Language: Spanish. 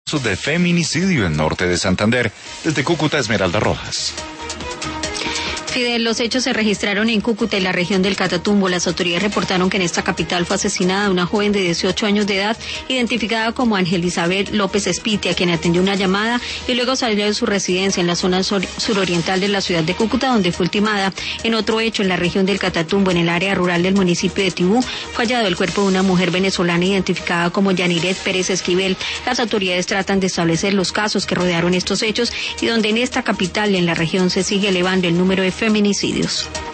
de feminicidio en norte de Santander. Desde Cúcuta, Esmeralda Rojas. Fidel, los hechos se registraron en Cúcuta y la región del Catatumbo. Las autoridades reportaron que en esta capital fue asesinada una joven de 18 años de edad, identificada como Ángel Isabel López Espitia, quien atendió una llamada y luego salió de su residencia en la zona suroriental de la ciudad de Cúcuta, donde fue ultimada. En otro hecho, en la región del Catatumbo, en el área rural del municipio de Tibú, fue hallado el cuerpo de una mujer venezolana identificada como Yaniret Pérez Esquivel. Las autoridades tratan de establecer los casos que rodearon estos hechos y donde en esta capital y en la región se sigue elevando el número de feminicidios.